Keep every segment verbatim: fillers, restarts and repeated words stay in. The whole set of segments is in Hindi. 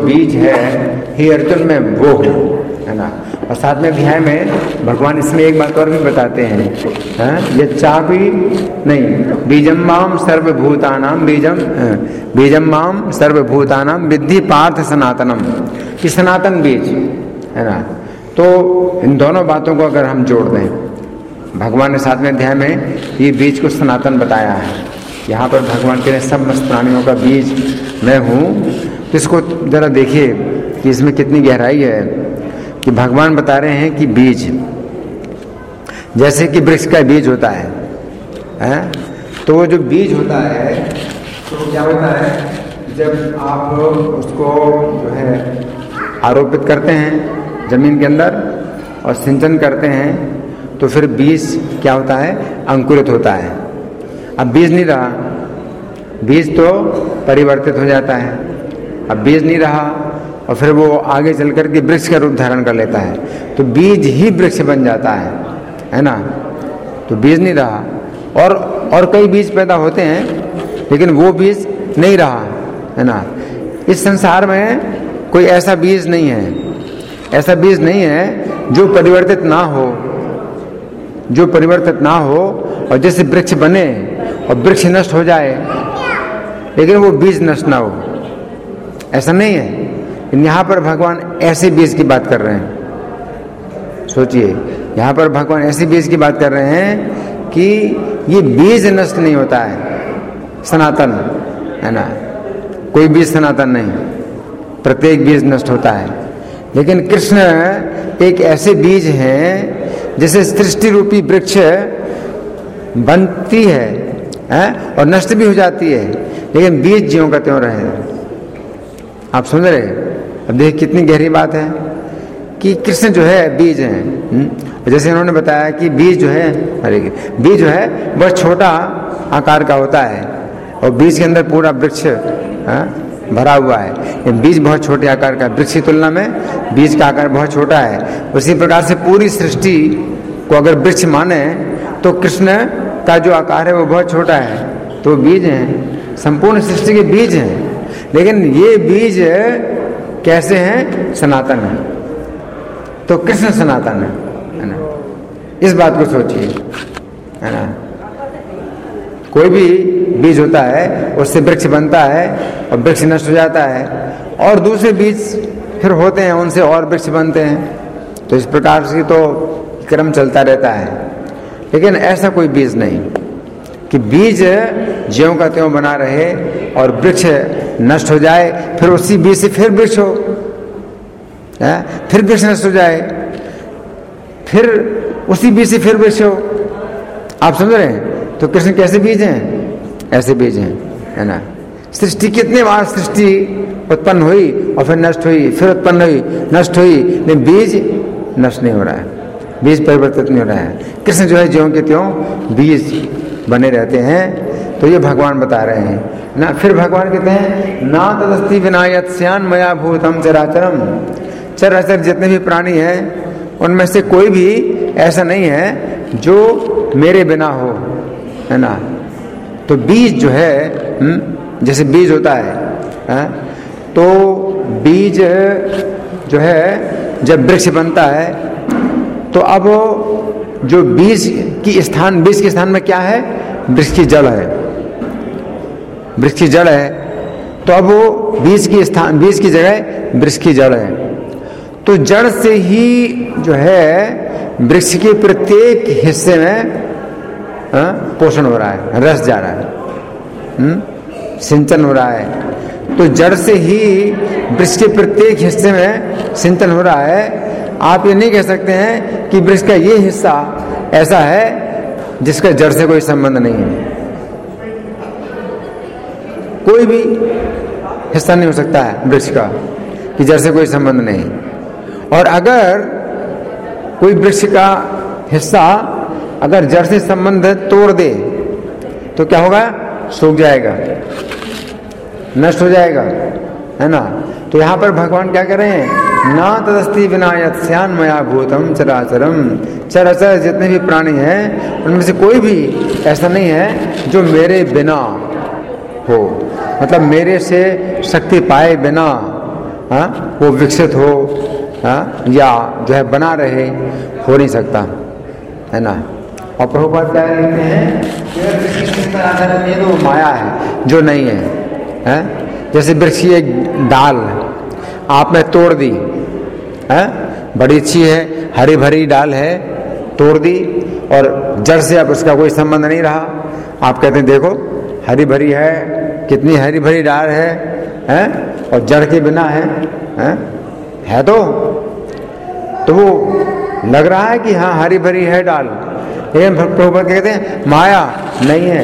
बीज है हे अर्जुन मैं वो हूँ, है ना। और साथ में अध्याय में भगवान इसमें एक बात और भी बताते हैं, हैं ये चापी नहीं बीजम माम सर्वभूतानाम बीजम बीजम माम सर्वभूतानाम विद्धि पार्थ सनातनम, कि सनातन बीज, है ना। तो इन दोनों बातों को अगर हम जोड़ दें, भगवान ने सातवें अध्याय में ये बीज को सनातन बताया है। यहाँ पर भगवान के सब मस्त प्राणियों का बीज मैं हूँ। तो इसको जरा देखिए कि इसमें कितनी गहराई है कि भगवान बता रहे हैं कि बीज जैसे कि वृक्ष का बीज होता है, हैं? तो वो जो बीज होता है तो क्या होता है, जब आप उसको जो है आरोपित करते हैं जमीन के अंदर और सिंचन करते हैं तो फिर बीज क्या होता है, अंकुरित होता है। अब बीज नहीं रहा, बीज तो परिवर्तित हो जाता है। अब बीज नहीं रहा और फिर वो आगे चल कर के वृक्ष का रूप धारण कर लेता है, तो बीज ही वृक्ष बन जाता है, है ना। तो बीज नहीं रहा और और कई बीज पैदा होते हैं लेकिन वो बीज नहीं रहा, है ना। इस संसार में कोई ऐसा बीज नहीं है, ऐसा बीज नहीं है जो परिवर्तित ना हो, जो परिवर्तित ना हो और जैसे वृक्ष बने और वृक्ष नष्ट हो जाए लेकिन वो बीज नष्ट ना हो, ऐसा नहीं है। यहाँ पर भगवान ऐसे बीज की बात कर रहे हैं। सोचिए, यहाँ पर भगवान ऐसे बीज की बात कर रहे हैं कि ये बीज नष्ट नहीं होता है, सनातन, है ना। कोई बीज सनातन नहीं, प्रत्येक बीज नष्ट होता है। लेकिन कृष्ण एक ऐसे बीज हैं जैसे सृष्टि रूपी वृक्ष बनती है, है और नष्ट भी हो जाती है, लेकिन बीज ज्यों का त्यों रहे। आप समझ रहे? अब देखिए कितनी गहरी बात है कि कृष्ण जो है बीज हैं। जैसे इन्होंने बताया कि बीज जो है, अरे बीज जो है बहुत छोटा आकार का होता है और बीज के अंदर पूरा वृक्ष भरा हुआ है। ये बीज बहुत छोटे आकार का, वृक्ष की तुलना में बीज का आकार बहुत छोटा है। उसी प्रकार से पूरी सृष्टि को अगर वृक्ष माने तो कृष्ण का जो आकार है वो बहुत छोटा है, तो बीज हैं, संपूर्ण सृष्टि के बीज हैं। लेकिन ये बीज कैसे हैं? सनातन है। तो कृष्ण सनातन है, है ना। इस बात को सोचिए, है ना। कोई भी बीज होता है उससे वृक्ष बनता है और वृक्ष नष्ट हो जाता है और दूसरे बीज फिर होते हैं, उनसे और वृक्ष बनते हैं। तो इस प्रकार से तो क्रम चलता रहता है। लेकिन ऐसा कोई बीज नहीं कि बीज ज्यों का त्यों बना रहे और वृक्ष नष्ट हो जाए, फिर उसी बीज से फिर वृक्ष हो, है? फिर वृक्ष नष्ट हो जाए, फिर उसी बीज से फिर वृक्ष हो। आप समझ रहे हैं? तो कृष्ण कैसे बीज हैं? ऐसे बीज हैं, है ना। सृष्टि कितने बार सृष्टि उत्पन्न हुई और फिर नष्ट हुई, फिर उत्पन्न हुई, नष्ट हुई, लेकिन बीज नष्ट नहीं हो रहा है, बीज परिवर्तित नहीं हो रहा है। कृष्ण जो है ज्यों के त्यों बीज बने रहते हैं। तो ये भगवान बता रहे हैं ना। फिर भगवान कहते हैं ना तदस्ति विना यत्स्यान् मया भूतम चराचरम, चराचर जितने भी प्राणी हैं उनमें से कोई भी ऐसा नहीं है जो मेरे बिना हो, है ना। तो बीज जो है, जैसे बीज होता है, है तो बीज जो है जब वृक्ष बनता है तो अब जो बीज की स्थान, बीज के स्थान में क्या है? वृक्ष की जड़ है, वृक्ष की जड़ है। तो अब वो बीज की स्थान, बीज की जगह वृक्ष की जड़ है। तो जड़ से ही जो है वृक्ष के प्रत्येक हिस्से में आ, पोषण हो रहा है, रस जा रहा है, हुँ? सिंचन हो रहा है। तो जड़ से ही वृक्ष के प्रत्येक हिस्से में सिंचन हो रहा है। आप ये नहीं कह सकते हैं कि वृक्ष का ये हिस्सा ऐसा है जिसका जड़ से कोई संबंध नहीं है। कोई भी हिस्सा नहीं हो सकता है वृक्ष का कि जड़ से कोई संबंध नहीं। और अगर कोई वृक्ष का हिस्सा अगर जड़ से संबंध तोड़ दे तो क्या होगा? सूख जाएगा, नष्ट हो जाएगा, है ना। तो यहाँ पर भगवान क्या कर रहे हैं? ना तदस्ति विना यत्स्यान् मया भूतम चराचरम, चराचर जितने भी प्राणी हैं उनमें से कोई भी ऐसा नहीं है जो मेरे बिना हो, मतलब मेरे से शक्ति पाए बिना हाँ, वो विकसित हो, हाँ, या जो है बना रहे, हो नहीं सकता, है ना। और प्रभुपाद क्या कहते हैं कि अगर किसी चीज पर आधारित नहीं है तो वो माया है, जो नहीं है, हैं? जैसे वृक्ष की एक डाल आपने तोड़ दी, हैं? बड़ी अच्छी है, हरी भरी डाल है, तोड़ दी और जड़ से अब उसका कोई संबंध नहीं रहा। आप कहते हैं देखो हरी भरी है, कितनी हरी भरी डाल है, हैं? और जड़ के बिना है, हैं? है तो तो वो लग रहा है कि हाँ हरी भरी है डाल, लेकिन प्रभुपाद कहते हैं माया नहीं है,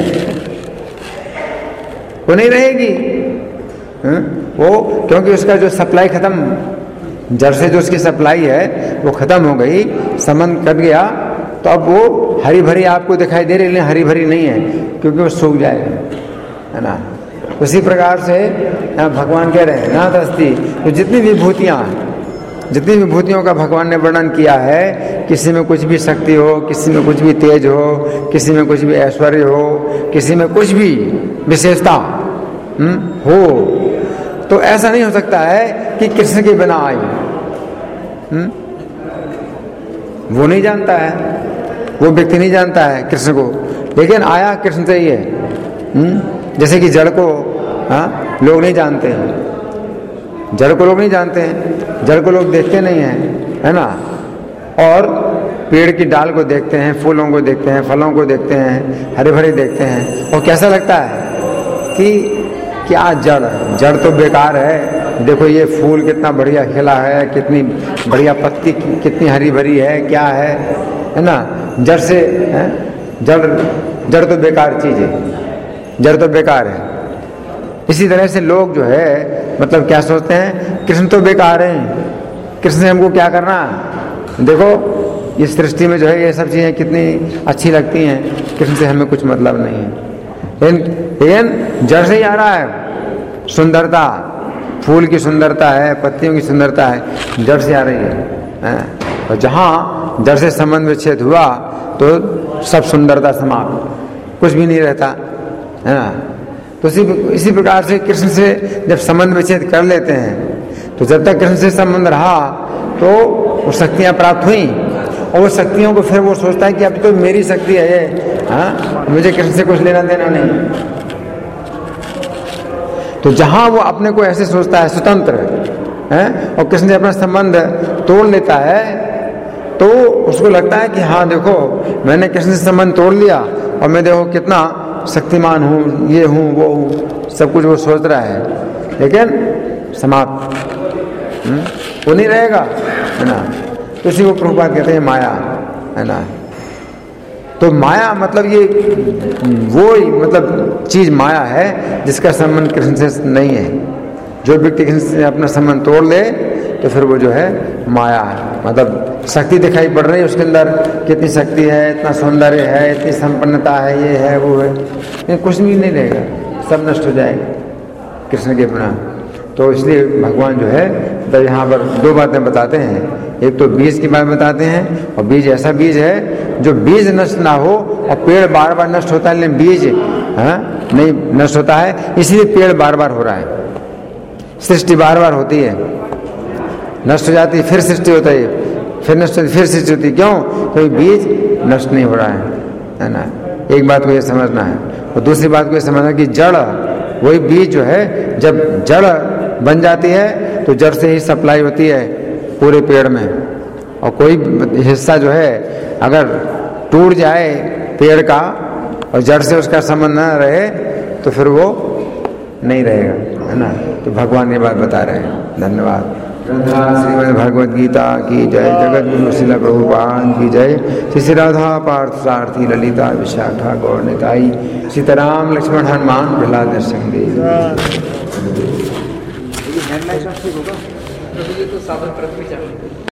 वो नहीं रहेगी, हैं? वो क्योंकि उसका जो सप्लाई खत्म, जड़ से जो उसकी सप्लाई है वो खत्म हो गई, संबंध कट गया, तो अब वो हरी भरी आपको दिखाई दे रही, लेकिन हरी भरी नहीं है क्योंकि वो सूख जाएगा, है ना। उसी प्रकार से भगवान कह रहे हैं ना दस्ती, तो जितनी विभूतियां, जितनी विभूतियों का भगवान ने वर्णन किया है, किसी में कुछ भी शक्ति हो, किसी में कुछ भी तेज हो, किसी में कुछ भी ऐश्वर्य हो, किसी में कुछ भी विशेषता हो, तो ऐसा नहीं हो सकता है कि कृष्ण के बिना आई। हुँ? वो नहीं जानता है, वो व्यक्ति नहीं जानता है कृष्ण को, लेकिन आया कृष्ण से ही है। जैसे कि जड़ को हाँ लोग नहीं जानते हैं, जड़ को लोग नहीं जानते हैं, जड़ को लोग देखते नहीं हैं, है ना। और पेड़ की डाल को देखते हैं, फूलों को देखते हैं, फलों को देखते हैं, हरे भरे देखते हैं, और कैसा लगता है कि क्या जड़, जड़ तो बेकार है, देखो ये फूल कितना बढ़िया खिला है, कितनी बढ़िया पत्ती कितनी हरी भरी है, क्या है, है ना। जड़ से है, जड़ जड़ तो बेकार चीज है, जड़ तो बेकार है। इसी तरह से लोग जो है मतलब क्या सोचते हैं, कृष्ण तो बेकार है, कृष्ण से हमको क्या करना, देखो इस सृष्टि में जो है ये सब चीजें कितनी अच्छी लगती हैं, कृष्ण से हमें कुछ मतलब नहीं है। लेकिन जड़ से ही आ रहा है सुंदरता, फूल की सुंदरता है, पत्तियों की सुंदरता है, जड़ से आ रही है। और जहाँ जड़ से संबंध विच्छेद हुआ तो सब सुंदरता समाप्त, कुछ भी नहीं रहता, है ना। तो इसी इसी प्रकार से कृष्ण से जब संबंध विच्छेद कर लेते हैं, तो जब तक कृष्ण से संबंध रहा तो वो शक्तियाँ प्राप्त हुई, और वो शक्तियों को फिर वो सोचता है कि अब तो मेरी शक्ति है ये, हाँ, मुझे कृष्ण से कुछ लेना देना नहीं। तो जहां वो अपने को ऐसे सोचता है स्वतंत्र है और कृष्ण से अपना संबंध तोड़ लेता है, तो उसको लगता है कि हाँ देखो मैंने कृष्ण से संबंध तोड़ लिया और मैं देखो कितना शक्तिमान हूँ, ये हूँ वो हूँ, सब कुछ वो सोच रहा है, लेकिन समाप्त वो नहीं रहेगा, है ना। तो इसी को प्रभुपाद कहते हैं माया, है ना। तो माया मतलब ये वो मतलब चीज माया है जिसका संबंध कृष्ण से नहीं है। जो व्यक्ति कृष्ण से अपना संबंध तोड़ ले तो फिर वो जो है माया है, मतलब शक्ति दिखाई पड़ रही है उसके अंदर, कितनी शक्ति है, इतना सौंदर्य है, इतनी संपन्नता है, ये है वो है, लेकिन कुछ भी नहीं रहेगा, सब नष्ट हो जाएगा कृष्ण के बिना। तो इसलिए भगवान जो है तो यहाँ पर दो बातें बताते हैं, एक तो बीज की बात बताते हैं, और बीज ऐसा बीज है जो बीज नष्ट ना हो, और पेड़ बार बार नष्ट होता है लेकिन बीज हाँ नहीं नष्ट होता है, इसलिए पेड़ बार बार हो रहा है, सृष्टि बार बार होती है, नष्ट हो जाती है फिर सृष्टि होता है, फिर नष्ट होती फिर सृष्टि होती, क्यों? क्योंकि बीज नष्ट नहीं हो रहा है, है ना। एक बात को ये समझना है, और दूसरी बात को ये समझना कि जड़ वही बीज जो है जब जड़ बन जाती है तो जड़ से ही सप्लाई होती है पूरे पेड़ में, और कोई हिस्सा जो है अगर टूट जाए पेड़ का और जड़ से उसका संबंध न रहे तो फिर वो नहीं रहेगा, है ना। तो भगवान ये बात बता रहे हैं। धन्यवाद। श्रीमद् भगवद गीता की जय, जगत गुरु श्रील प्रभुपाद की जय, श्री श्री राधा पार्थ सारथी ललिता विशाखा गौर निताई, सीताराम लक्ष्मण हनुमान प्रहलाद नरसिंह देव।